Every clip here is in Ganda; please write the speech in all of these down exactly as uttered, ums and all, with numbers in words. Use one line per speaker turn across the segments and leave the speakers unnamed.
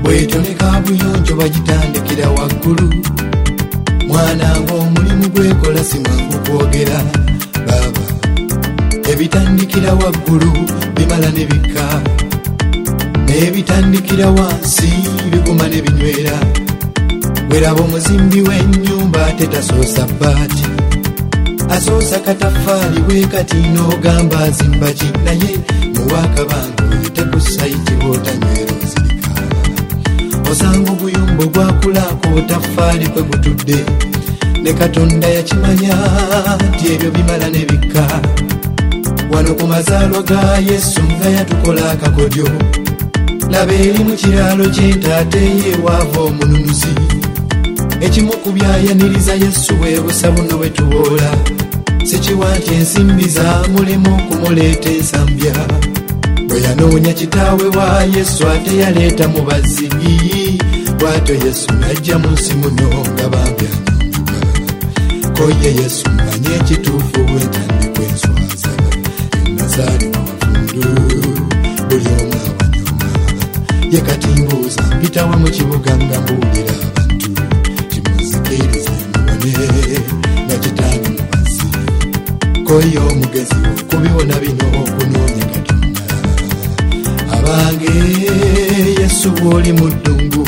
bwetoleka buyonjo bagitandikira waggulu. Mwana ng'omulimu gwekola si mwangu kwogera baba. Ebitandikira waggulu bimala ne bikka, n'ebitandikira wansi biguma ne binywera. Weraba omuzimbi w'ennyumba ate tasoosa bbaati, asoosa kataffaali bwe kati n'ogamba azimba ki, naye muwaakabango tekusayiti bw'otanywera ozirika. Osanga obuyumba gwakulaako otaffaali kwe gutudde, ne Katonda yakimanya nti ebyo bimala ne bikka. Wano ku mazaalwa ga Yesu nga yatukola akakodyo, laba eri mu kiraalo ky'entaate ye waava omununuzi. Ekimu ku byayaniriza Yesu bwe busa buno bwe tuboola, sikiwa nti ensimbi zaamulema okumuleeta ensambya. Bwe yanoonya kitaawe wa Yesu ate yaleeta mubazzi, bw'atyo Yesu n'ajja mu nsi muno nga bambi anyumirwa. Koye Yesu manye ekituufu bw'entandikwa enswaza, ennazaali mu mafundu buli omu abanyoma. Ye kati mbuuza mpitawa mu kibuga nga mbuulira abantu, kimuzikirize mubone nga kitange mubazzi. Koye omugezi okubiwona bino okunoonya Katonda. Abange Yesu bw'oli mu ddungu,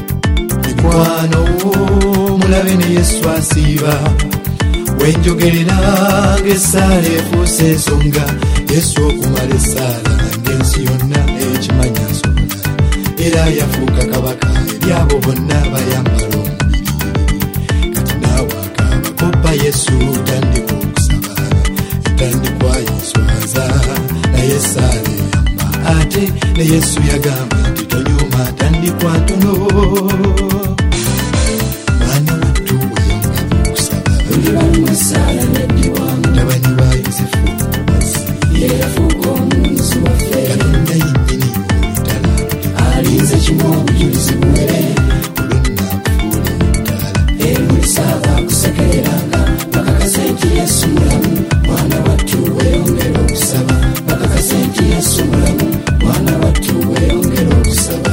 mikwano mulabe ne Yesu asiiba. Wenjogerera ng'essaala efuuse ensonga, Yesu okumala essaala ng'ensi yonna ekimanya nsobola. Era yafuuka kabaka eri abo bonna bayambala omubiri. Kati naawe akaabakoppa Yesu tandika okusaba, etandikwa yenswaza naye essaala eyamba. Ate ne Yesu yagamba nti tonyuma tandikwa ntono. Mwana wattu weyongera okusaba,
Masala nediwangu
mutabani wa Yosefu mubazzi,
yeyafuuka omununuzi waffe.
Katonda yennyini olutala
Alinze kimu obujulizi buwere,
olwonna akufuula ettaala.
emulisa abakusekereranga bakakase nti Yesu mulamu. Mwana wattu weeyongera okusaba, bakakase nti Yesu mulamu. Mwana wattu weeyongera okusaba.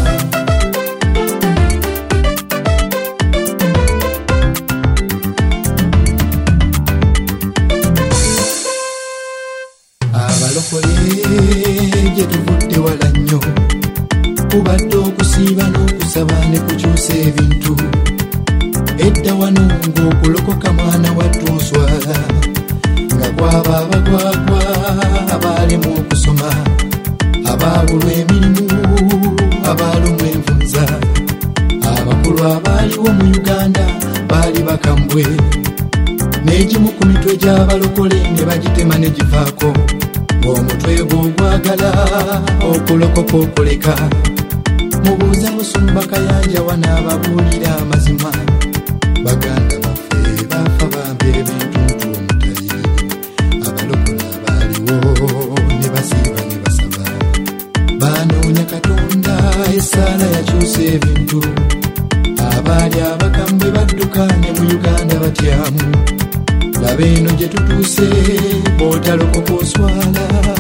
Abalokole gye tuvudde wala nnyo, kubadde okusiiba n'okusaba ne kukyusa ebintu. Edda wano ng'okulokoka mwana wattu oswala, nga kwaba abagwagwa abaalemu okusoma, abaabulwa emirimu, abaalumwa envunza. Abakulu abaaliwo mu Uganda baali bakambwe, n'egimu ku mitwe gy'abalokole ne bagitema ne givaako. Ng'omutwe gw'ogwagala okulokoka okuleka, mubuuza Musumba Kayanja wanaababuulira amazima. Baganda baffe bafa bambi ebintuntu omutali, abalokola abaaliwo ne basiiba ne basaba. Baanoonya Katonda, essaala yakyusa ebintu. Abaali abakambwe badduka ne mu Uganda batyamu. Laba eno gye tutuuse, bw'otalokoka oswala.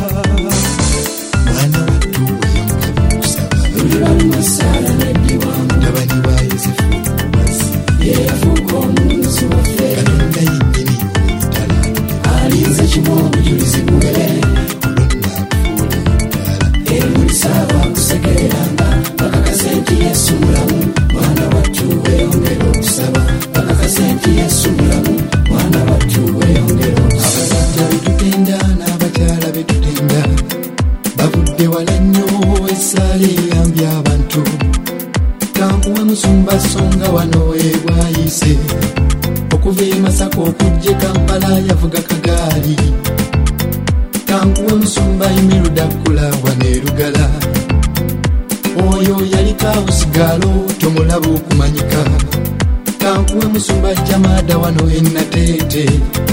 Mwana wattu weyongera okusaba,
Masala nediwangu
mutabani wa Yosefu mubazzi,
yeyafuuka omununuzi waffe.
Katonda yennyini olutala
Alinze kimu obujulizi buwere,
olwonna akufuula ettaala.
emulisa abakusekereranga bakakase nti Yesu mulamu. Mwana wattu weeyongera okusaba, bakakase nti Yesu mulamu. Mwana wattu weeyongera okusaba.
Abasajja betutenda n'abakyala betutenda bavudde wala nnyo, essaala eyambye abantu. Kankuwe Musumba Songa wano ebwayise, okuva e Masaka okujja e Kampala yavuga kagaali. Kankuwe Musumba Imirudakkula wano e Lugala, oyo yali Kawusigalo tomulaba okumanyika. Kankuwe Musumba Jamada wano e Nateete,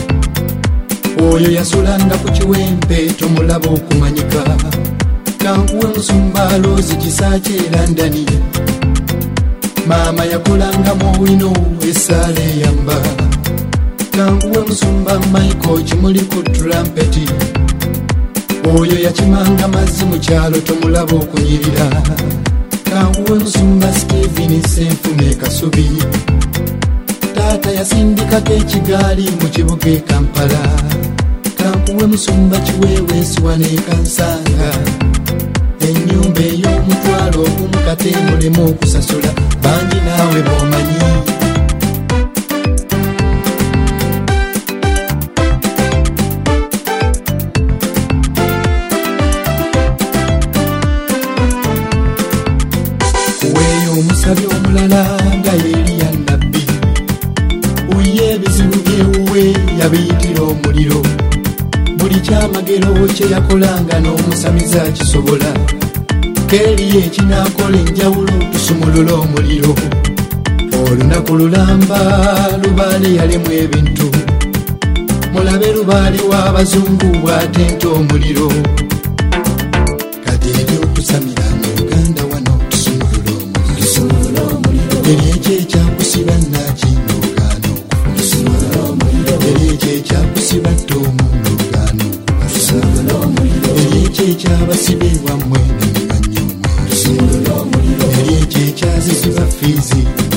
oyo yasulanga ku kiwempe tomulaba okumanyika. Kankuwe Musumba Loozi Kisaakye e Londoni, maama yakolanga mu wino essaala eyamba. Kankuwe Musumba Michael Kimuli ku tulampeti, oyo yakimanga mazzi mu kyalo tomulaba okunyirira. kanguwe Musumba Steven Senfume Kasubi. Taata yasindikako ekigaali mu kibuga e Kampala. Kankuwe Musumba Kiweewe Siwane Kansanga. Ennyumba ey'omutwalo ogumu kate mulemu okusasula bangi naawe b'omanyi. Weeyo omusabi omulala nga Eliya Nnabbi. Uye ebizibu byewuwe yabiyitira omuliro. Buli kyamagero kye yakolanga n'omusamiza kisobola. Keriyo ekinaakola enjawulo tusumulula omuliro. Olunaku lulamba Lubaale yalemu ebintu. Mulabe Lubaale w'Abazungu bw'atenta omuliro. Kati ebyokusamira mu Uganda wano tusumulula omuliro. Eri ekyo ekyakusiba Nnakinogaano. Eri ekyo ekyakusiba Ttoomu. Eri ekyo ekyabasibe wammwe n'emibanyomwe. Eri ekyo ekyaziziba Fiizi.